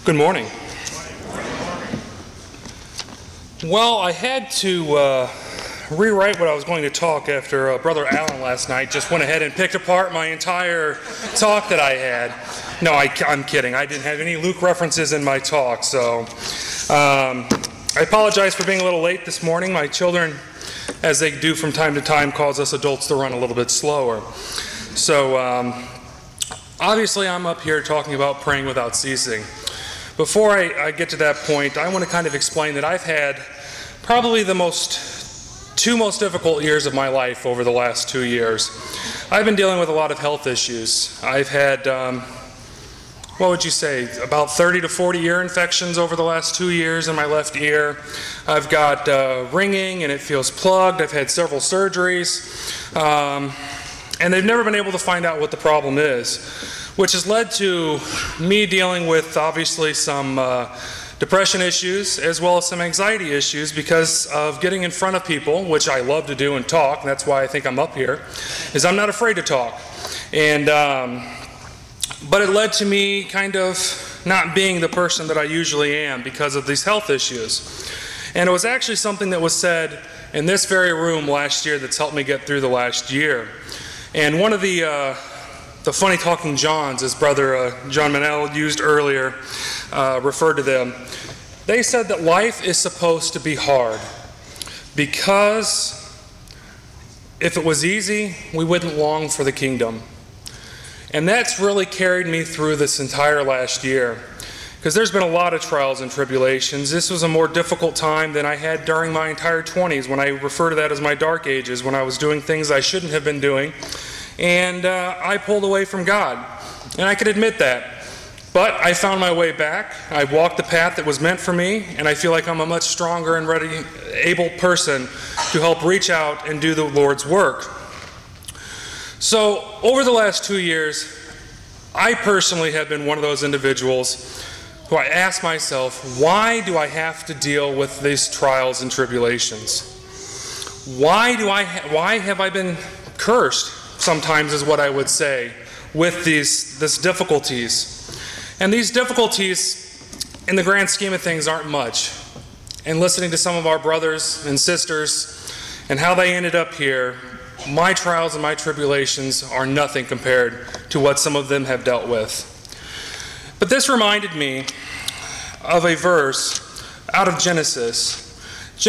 Good morning. Well, I had to rewrite what I was going to talk after Brother Allen last night just went ahead and picked apart my entire talk that I had. No, I'm kidding. I didn't have any Luke references in my talk, so I apologize for being a little late this morning. My children, as they do from time to time, cause us adults to run a little bit slower. So obviously I'm up here talking about praying without ceasing. Before I get to that point, I want to kind of explain that I've had probably the two most difficult years of my life over the last 2 years. I've been dealing with a lot of health issues. I've had, what would you say, about 30 to 40 ear infections over the last 2 years in my left ear. I've got ringing and it feels plugged. I've had several surgeries. And they've never been able to find out what the problem is, which has led to me dealing with obviously some depression issues as well as some anxiety issues because of getting in front of people, which I love to do and talk, and that's why I think I'm up here, is I'm not afraid to talk. And but it led to me kind of not being the person that I usually am because of these health issues. And it was actually something that was said in this very room last year that's helped me get through the last year. And one of the funny talking Johns, as Brother John Manel used earlier, referred to them. They said that life is supposed to be hard because if it was easy, we wouldn't long for the kingdom. And that's really carried me through this entire last year because there's been a lot of trials and tribulations. This was a more difficult time than I had during my entire 20s, when I refer to that as my dark ages, when I was doing things I shouldn't have been doing. And I pulled away from God, and I could admit that. But I found my way back. I walked the path that was meant for me, and I feel like I'm a much stronger and ready, able person to help reach out and do the Lord's work. So over the last 2 years, I personally have been one of those individuals who I ask myself, why do I have to deal with these trials and tribulations? Why have I been cursed? Sometimes is what I would say, with these difficulties. And these difficulties, in the grand scheme of things, aren't much. And listening to some of our brothers and sisters and how they ended up here, my trials and my tribulations are nothing compared to what some of them have dealt with. But this reminded me of a verse out of Genesis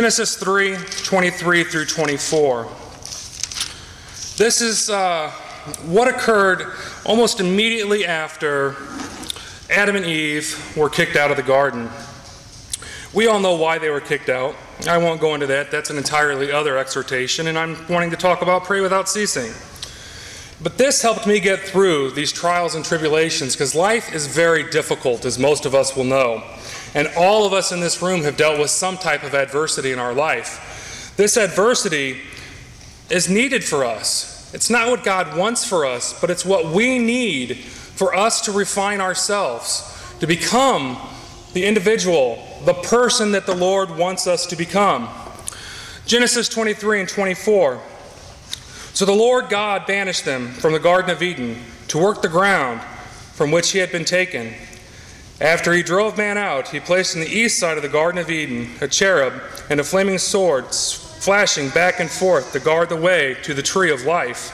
3:23 through 24. This is what occurred almost immediately after Adam and Eve were kicked out of the garden. We all know why they were kicked out. I won't go into that. That's an entirely other exhortation, and I'm wanting to talk about pray without ceasing. But this helped me get through these trials and tribulations because life is very difficult, as most of us will know. And all of us in this room have dealt with some type of adversity in our life. This adversity is needed for us. It's not what God wants for us, but it's what we need for us to refine ourselves, to become the individual, the person that the Lord wants us to become. Genesis 23 and 24. So the Lord God banished them from the Garden of Eden to work the ground from which he had been taken. After he drove man out, he placed on the east side of the Garden of Eden a cherub and a flaming sword flashing back and forth to guard the way to the tree of life.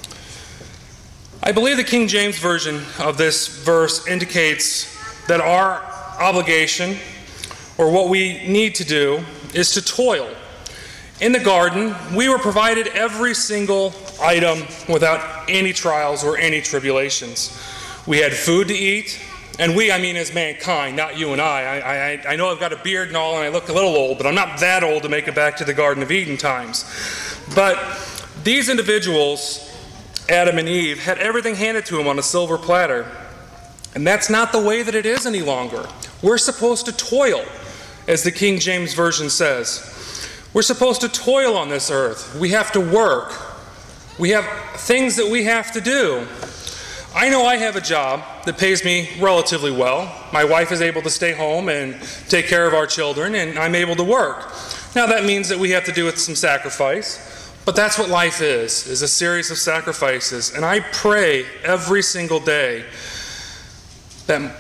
I believe the King James Version of this verse indicates that our obligation, or what we need to do, is to toil. In the garden, we were provided every single item without any trials or any tribulations. We had food to eat, and we, I mean as mankind, not you and I know I've got a beard and all, and I look a little old, but I'm not that old to make it back to the Garden of Eden times. But these individuals, Adam and Eve, had everything handed to them on a silver platter. And that's not the way that it is any longer. We're supposed to toil, as the King James Version says. We're supposed to toil on this earth. We have to work. We have things that we have to do. I know I have a job that pays me relatively well. My wife is able to stay home and take care of our children, and I'm able to work. Now that means that we have to do with some sacrifice, but that's what life is a series of sacrifices. And I pray every single day that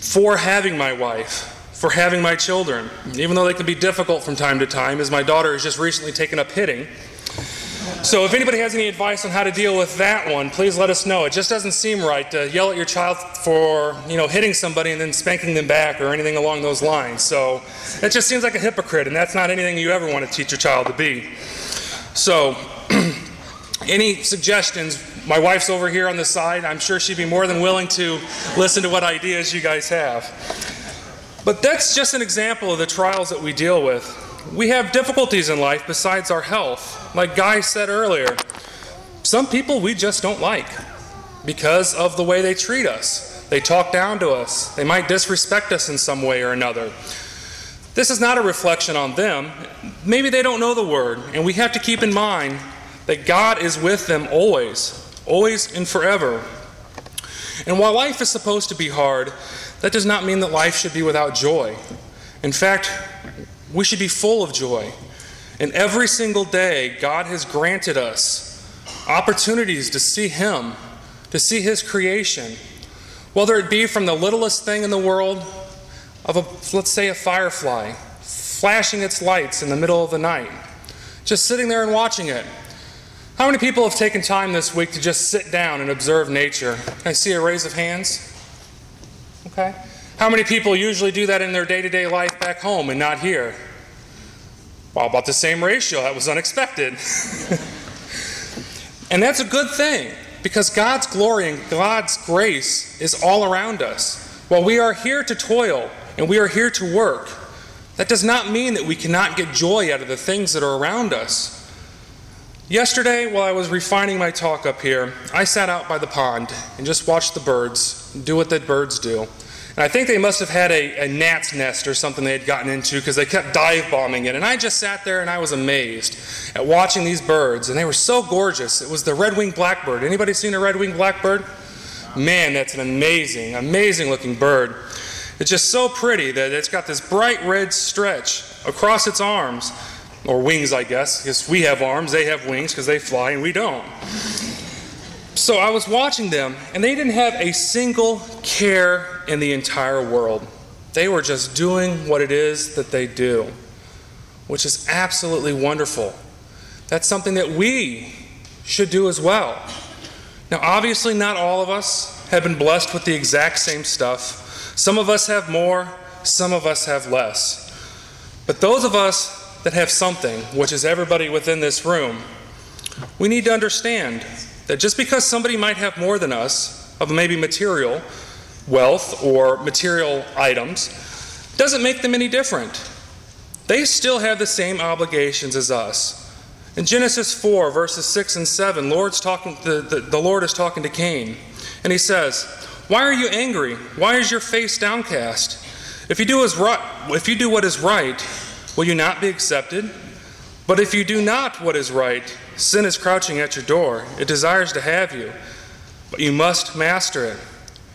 for having my wife, for having my children, even though they can be difficult from time to time, as my daughter has just recently taken up hitting. So if anybody has any advice on how to deal with that one, please let us know. It just doesn't seem right to yell at your child for, hitting somebody and then spanking them back or anything along those lines. So it just seems like a hypocrite, and that's not anything you ever want to teach your child to be. So any suggestions? My wife's over here on the side. I'm sure she'd be more than willing to listen to what ideas you guys have. But that's just an example of the trials that we deal with. We have difficulties in life besides our health. Like Guy said earlier, some people we just don't like because of the way they treat us. They talk down to us. They might disrespect us in some way or another. This is not a reflection on them. Maybe they don't know the word, and we have to keep in mind that God is with them always and forever. And while life is supposed to be hard, that does not mean that life should be without joy. In fact, we should be full of joy. And every single day, God has granted us opportunities to see Him, to see His creation. Whether it be from the littlest thing in the world, let's say a firefly, flashing its lights in the middle of the night, just sitting there and watching it. How many people have taken time this week to just sit down and observe nature? Can I see a raise of hands? Okay. How many people usually do that in their day-to-day life back home and not here? Well, about the same ratio. That was unexpected. And that's a good thing, because God's glory and God's grace is all around us. While we are here to toil and we are here to work, that does not mean that we cannot get joy out of the things that are around us. Yesterday, while I was refining my talk up here, I sat out by the pond and just watched the birds do what the birds do. And I think they must have had a gnat's nest or something they had gotten into, because they kept dive bombing it. And I just sat there and I was amazed at watching these birds. And they were so gorgeous. It was the red-winged blackbird. Anybody seen a red-winged blackbird? Man, that's an amazing, amazing looking bird. It's just so pretty that it's got this bright red stretch across its arms, or wings, I guess, because we have arms, they have wings because they fly and we don't. So I was watching them, and they didn't have a single care in the entire world. They were just doing what it is that they do, which is absolutely wonderful. That's something that we should do as well. Now, obviously, not all of us have been blessed with the exact same stuff. Some of us have more, some of us have less. But those of us that have something, which is everybody within this room, we need to understand that just because somebody might have more than us, of maybe material wealth or material items, doesn't make them any different. They still have the same obligations as us. In Genesis 4, verses 6 and 7, the Lord is talking to Cain, and he says, "Why are you angry? Why is your face downcast? If you do what is right, will you not be accepted? But if you do not what is right, sin is crouching at your door. It desires to have you, but you must master it."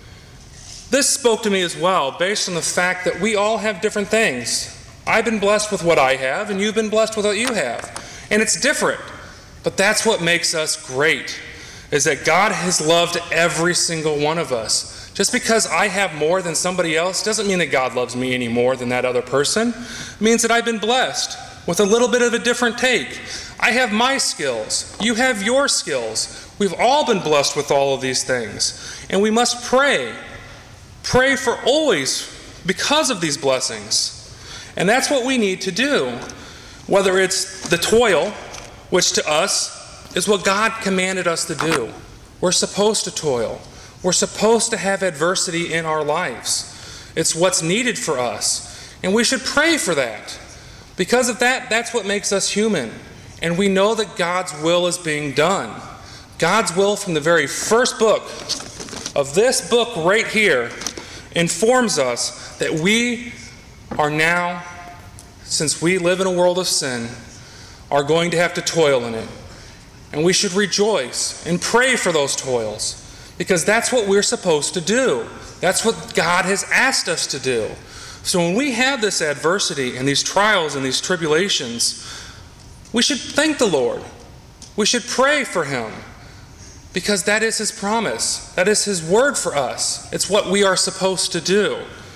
This spoke to me as well, based on the fact that we all have different things. I've been blessed with what I have, and you've been blessed with what you have. And it's different. But that's what makes us great, is that God has loved every single one of us. Just because I have more than somebody else doesn't mean that God loves me any more than that other person. It means that I've been blessed with a little bit of a different take. I have my skills. You have your skills. We've all been blessed with all of these things. And we must pray. Pray for always because of these blessings. And that's what we need to do. Whether it's the toil, which to us is what God commanded us to do. We're supposed to toil. We're supposed to have adversity in our lives. It's what's needed for us. And we should pray for that. Because of that, that's what makes us human. And we know that God's will is being done. God's will from the very first book of this book right here informs us that we are now, since we live in a world of sin, are going to have to toil in it. And we should rejoice and pray for those toils, because that's what we're supposed to do. That's what God has asked us to do. So when we have this adversity and these trials and these tribulations, we should thank the Lord. We should pray for Him, because that is His promise. That is His word for us. It's what we are supposed to do.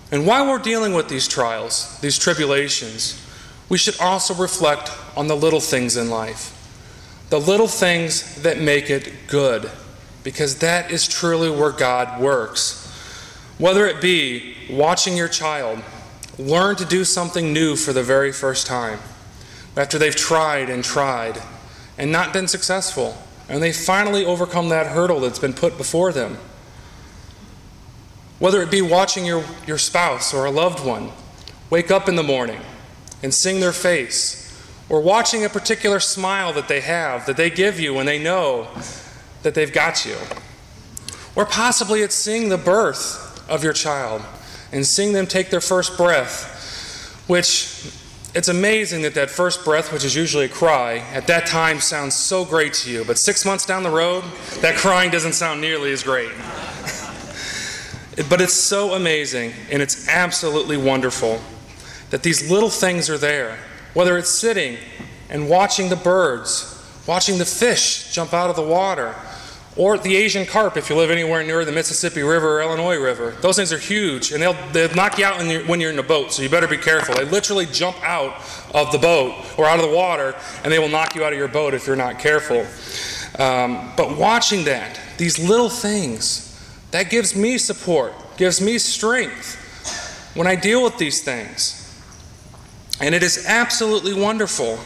And while we're dealing with these trials, these tribulations, we should also reflect on the little things in life. The little things that make it good, because that is truly where God works. Whether it be watching your child learn to do something new for the very first time, after they've tried and not been successful, and they finally overcome that hurdle that's been put before them. Whether it be watching your spouse or a loved one wake up in the morning and sing their face, or watching a particular smile that they have, that they give you when they know that they've got you. Or possibly it's seeing the birth of your child and seeing them take their first breath, which it's amazing that first breath, which is usually a cry, at that time sounds so great to you. But 6 months down the road, that crying doesn't sound nearly as great. But it's so amazing, and it's absolutely wonderful that these little things are there. Whether it's sitting and watching the birds, watching the fish jump out of the water, or the Asian carp if you live anywhere near the Mississippi River or Illinois River. Those things are huge, and they'll knock you out when you're in the boat, so you better be careful. They literally jump out of the boat or out of the water, and they will knock you out of your boat if you're not careful. But watching that, these little things, that gives me support, gives me strength when I deal with these things. And it is absolutely wonderful.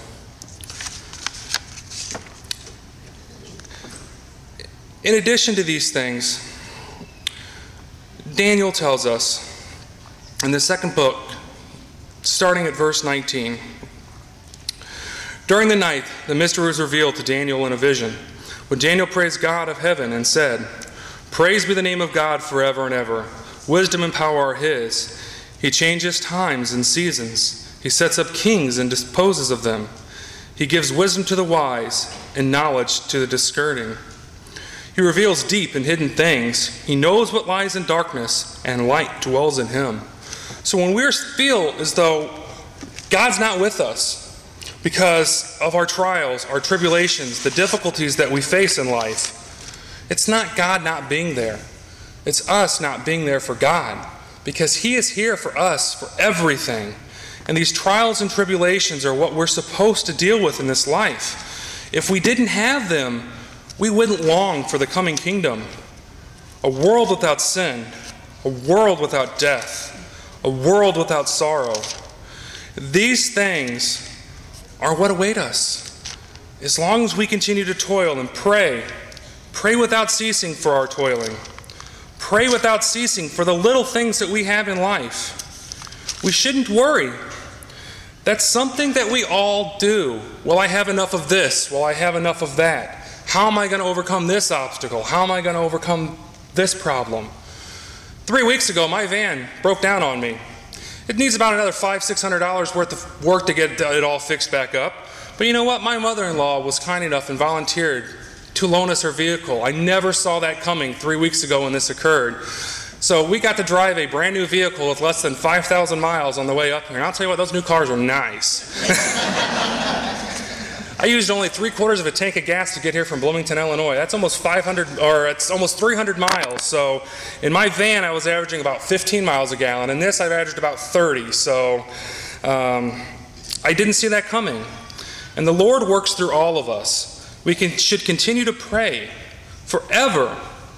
In addition to these things, Daniel tells us in the second book, starting at verse 19, during the night, the mystery was revealed to Daniel in a vision, when Daniel praised God of heaven and said, "Praise be the name of God forever and ever. Wisdom and power are his. He changes times and seasons. He sets up kings and disposes of them. He gives wisdom to the wise and knowledge to the discerning. He reveals deep and hidden things. He knows what lies in darkness, and light dwells in him." So when we feel as though God's not with us because of our trials, our tribulations, the difficulties that we face in life, it's not God not being there. It's us not being there for God, because He is here for us, for everything. And these trials and tribulations are what we're supposed to deal with in this life. If we didn't have them, we wouldn't long for the coming kingdom. A world without sin, a world without death, a world without sorrow. These things are what await us. As long as we continue to toil and pray without ceasing for our toiling. Pray without ceasing for the little things that we have in life. We shouldn't worry. That's something that we all do. Will I have enough of this? Will I have enough of that? How am I going to overcome this obstacle? How am I going to overcome this problem? 3 weeks ago, my van broke down on me. It needs about another $500-600 worth of work to get it all fixed back up. But you know what? My mother-in-law was kind enough and volunteered to loan us her vehicle. I never saw that coming 3 weeks ago when this occurred. So we got to drive a brand new vehicle with less than 5,000 miles on the way up here. And I'll tell you what, those new cars were nice. I used only 3/4 of a tank of gas to get here from Bloomington, Illinois. That's almost 300 miles. So in my van, I was averaging about 15 miles a gallon. In this, I've averaged about 30. So I didn't see that coming. And the Lord works through all of us. We should continue to pray forever.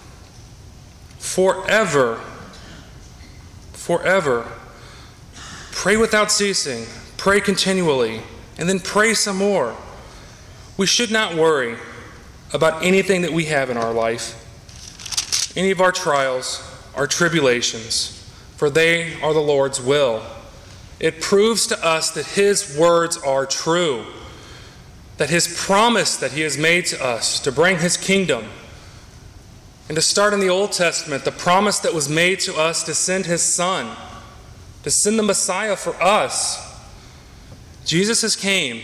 Forever. Forever. Pray without ceasing. Pray continually. And then pray some more. We should not worry about anything that we have in our life, any of our trials, our tribulations, for they are the Lord's will. It proves to us that His words are true, that His promise that He has made to us to bring His kingdom, and to start in the Old Testament, the promise that was made to us to send His Son, to send the Messiah for us. Jesus has came.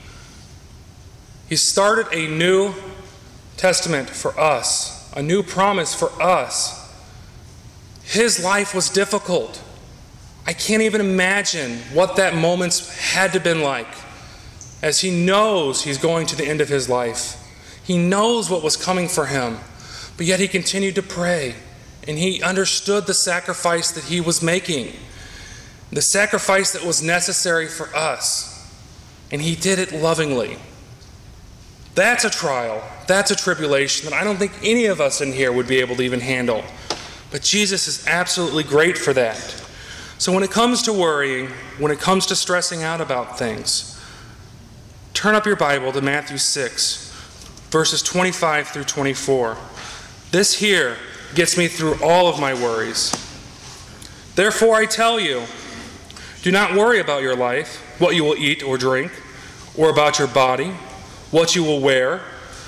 He started a new testament for us, a new promise for us. His life was difficult. I can't even imagine what that moment had to have been like, as He knows He's going to the end of His life. He knows what was coming for Him, but yet He continued to pray and he understood the sacrifice that he was making, the sacrifice that was necessary for us, and he did it lovingly. That's a trial, that's a tribulation that I don't think any of us in here would be able to even handle. But Jesus is absolutely great for that. So when it comes to worrying, when it comes to stressing out about things, turn up your Bible to Matthew 6, verses 25 through 24. This here gets me through all of my worries. Therefore I tell you, do not worry about your life, what you will eat or drink, or about your body, what you will wear.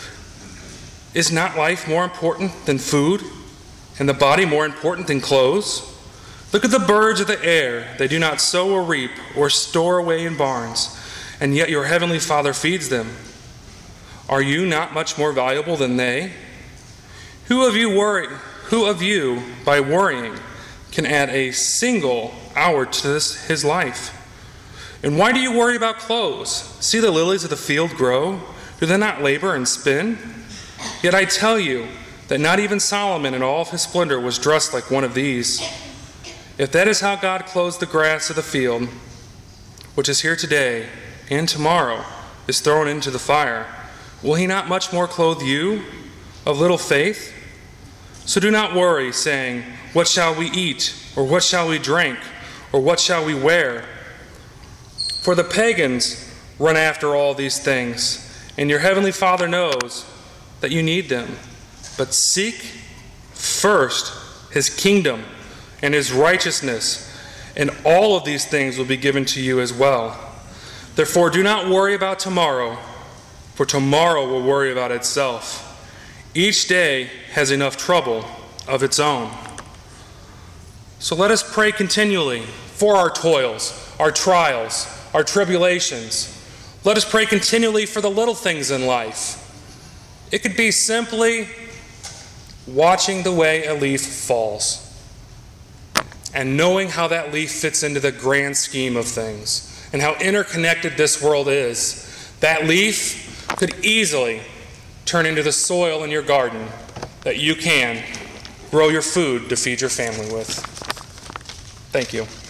Is not life more important than food, and the body more important than clothes? Look at the birds of the air. They do not sow or reap or store away in barns, and yet your heavenly Father feeds them. Are you not much more valuable than they? Who of you, by worrying, can add a single hour to his life? And why do you worry about clothes? See the lilies of the field grow? Do they not labor and spin? Yet I tell you that not even Solomon in all of his splendor was dressed like one of these. If that is how God clothes the grass of the field, which is here today and tomorrow is thrown into the fire, will he not much more clothe you, of little faith? So do not worry, saying, what shall we eat? Or what shall we drink? Or what shall we wear? For the pagans run after all these things, and your heavenly Father knows that you need them. But seek first his kingdom and his righteousness, and all of these things will be given to you as well. Therefore, do not worry about tomorrow, for tomorrow will worry about itself. Each day has enough trouble of its own. So let us pray continually for our toils, our trials, our tribulations. Let us pray continually for the little things in life. It could be simply watching the way a leaf falls and knowing how that leaf fits into the grand scheme of things and how interconnected this world is. That leaf could easily turn into the soil in your garden that you can grow your food to feed your family with. Thank you.